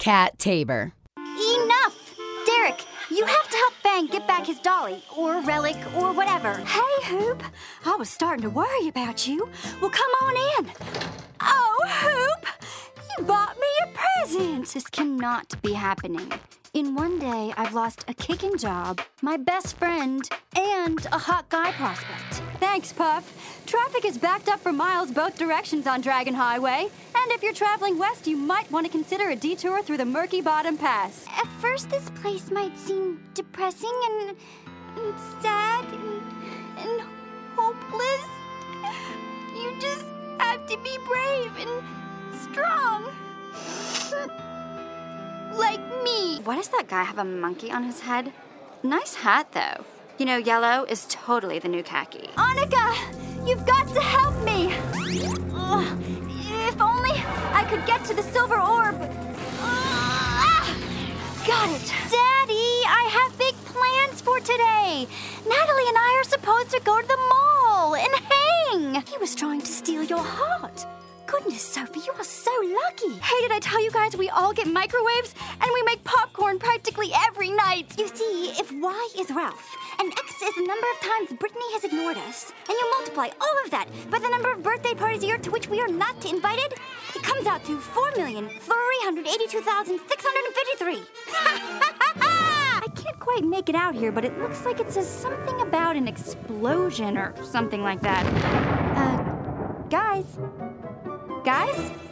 Cat Tabor. Enough! Derek, you have to help Fang get back his dolly, or relic, or whatever. Hey, Hoop. I was starting to worry about you. Well, come on in. Oh, Hoop! You bought me a present! This cannot be happening. In one day, I've lost a kicking job, my best friend, and a hot guy prospect. Thanks, Puff. Traffic is backed up for miles both directions on Dragon Highway. And if you're traveling west, you might want to consider a detour through the Murky Bottom Pass. At first, this place might seem depressing and sad and hopeless. You just have to be brave and strong. Like me. Why does that guy have a monkey on his head? Nice hat, though. You know, yellow is totally the new khaki. Annika, you've got to help me. Ugh, if only I could get to the silver orb. Got it. Daddy, I have big plans for today. Natalie and I are supposed to go to the mall and hang. He was trying to steal your heart. Goodness, Sophie, you are so lucky. Hey, did I tell you guys we all get microwaves and we make popcorn practically every night? You see, if Y is Ralph and X is the number of times Brittany has ignored us, and you multiply all of that by the number of birthday parties a year to which we are not invited, it comes out to 4,382,653. I can't quite make it out here, but it looks like it says something about an explosion or something like that. Guys?